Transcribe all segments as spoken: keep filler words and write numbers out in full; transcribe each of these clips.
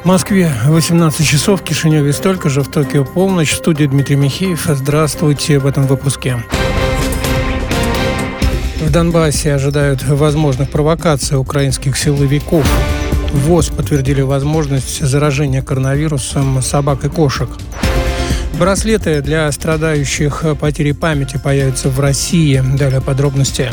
В Москве восемнадцать часов, в Кишиневе столько же, в Токио полночь. В студии Дмитрий Михеев. Здравствуйте в этом выпуске. В Донбассе ожидают возможных провокаций украинских силовиков. ВОЗ подтвердили возможность заражения коронавирусом собак и кошек. Браслеты для страдающих потерей памяти появятся в России. Далее подробности.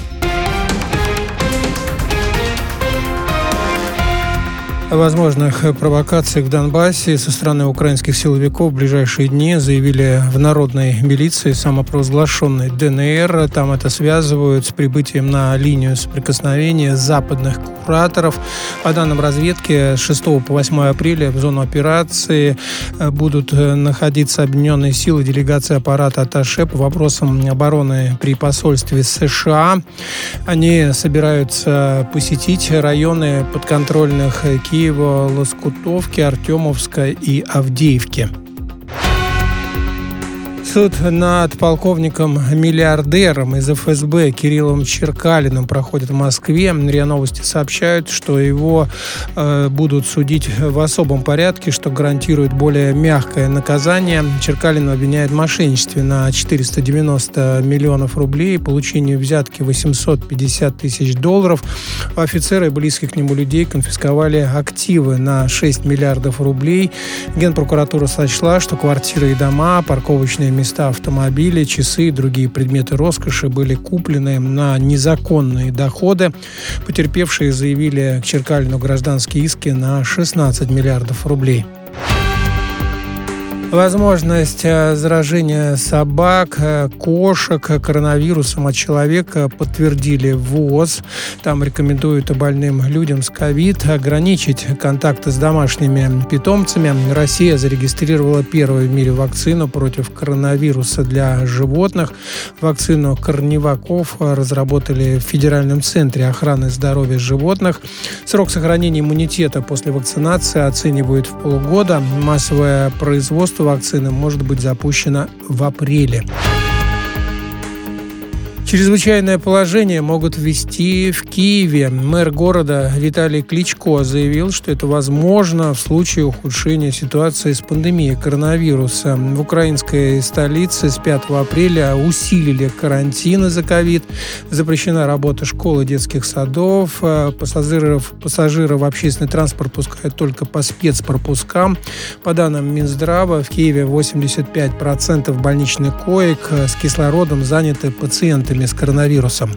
О возможных провокациях в Донбассе со стороны украинских силовиков в ближайшие дни заявили в народной милиции самопровозглашенной ДНР. Там это связывают с прибытием на линию соприкосновения западных кураторов. По данным разведки, с шестого по восьмое апреля в зону операции будут находиться объединенные силы делегации аппарата атташе по вопросам обороны при посольстве США. Они собираются посетить районы подконтрольных Киева, Киева, Лоскутовки, Артемовска и Авдеевки. Суд над полковником-миллиардером из эф эс бэ Кириллом Черкалиным проходит в Москве. РИА Новости сообщают, что его э, будут судить в особом порядке, что гарантирует более мягкое наказание. Черкалин обвиняет в мошенничестве на четыреста девяносто миллионов рублей, получении взятки восемьсот пятьдесят тысяч долларов. Офицеры и близких к нему людей конфисковали активы на шесть миллиардов рублей. Генпрокуратура сочла, что квартиры и дома, парковочные места, автомобили, часы и другие предметы роскоши были куплены на незаконные доходы. Потерпевшие заявили к Черкалину гражданские иски на шестнадцать миллиардов рублей. Возможность заражения собак, кошек коронавирусом от человека подтвердили в ВОЗ. Там рекомендуют больным людям с ковид ограничить контакты с домашними питомцами. Россия зарегистрировала первую в мире вакцину против коронавируса для животных. Вакцину корневаков разработали в Федеральном центре охраны здоровья животных. Срок сохранения иммунитета после вакцинации оценивают в полгода. Массовое производство вакцины может быть запущена в апреле. Чрезвычайное положение могут ввести в Киеве. Мэр города Виталий Кличко заявил, что это возможно в случае ухудшения ситуации с пандемией коронавируса. В украинской столице с пятого апреля усилили карантин из-за ковид. Запрещена работа школ и детских садов. Пассажиров, пассажиров в общественный транспорт пускают только по спецпропускам. По данным Минздрава, в Киеве восемьдесят пять процентов больничных коек с кислородом заняты пациентами с коронавирусом.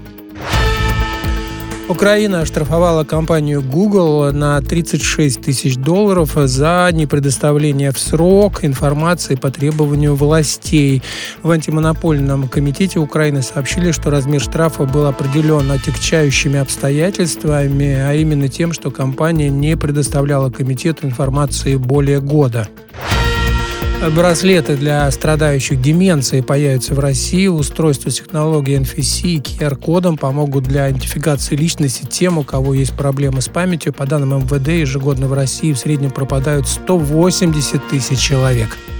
Украина оштрафовала компанию Google на тридцать шесть тысяч долларов за непредоставление в срок информации по требованию властей. В антимонопольном комитете Украины сообщили, что размер штрафа был определен отягчающими обстоятельствами, а именно тем, что компания не предоставляла комитету информации более года. Браслеты для страдающих деменцией появятся в России. Устройства с технологией эн эф си и ку ар-кодом помогут для идентификации личности тем, у кого есть проблемы с памятью. По данным эм вэ дэ, ежегодно в России в среднем пропадают сто восемьдесят тысяч человек.